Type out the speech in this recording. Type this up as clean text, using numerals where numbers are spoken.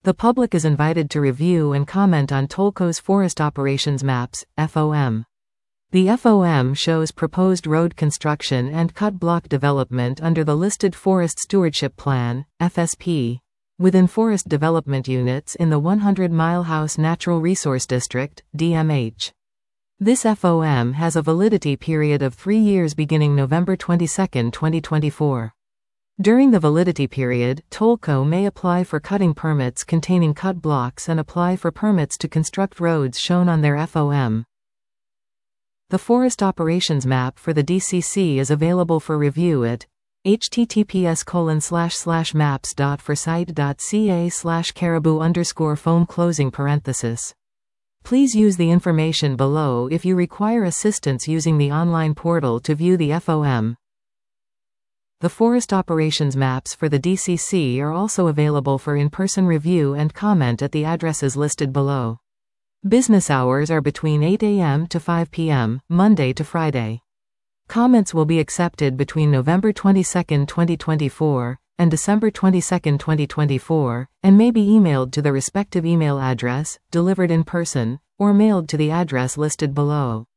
The public is invited to review and comment on Tollco's Forest Operations Maps, FOM. The FOM shows proposed road construction and cut block development under the listed Forest Stewardship Plan, FSP, within forest development units in the 100-Mile House Natural Resource District, DMH. This FOM has a validity period of 3 years beginning November 22, 2024. During the validity period, Tollco may apply for cutting permits containing cut blocks and apply for permits to construct roads shown on their FOM. The Forest Operations Map for the DCC is available for review at https://maps.foresight.ca/caribou_foam. Please use the information below if you require assistance using the online portal to view the FOM. The Forest Operations Maps for the DCC are also available for in-person review and comment at the addresses listed below. Business hours are between 8 a.m. to 5 p.m., Monday to Friday. Comments will be accepted between November 22, 2024, and December 22, 2024, and may be emailed to the respective email address, delivered in person, or mailed to the address listed below.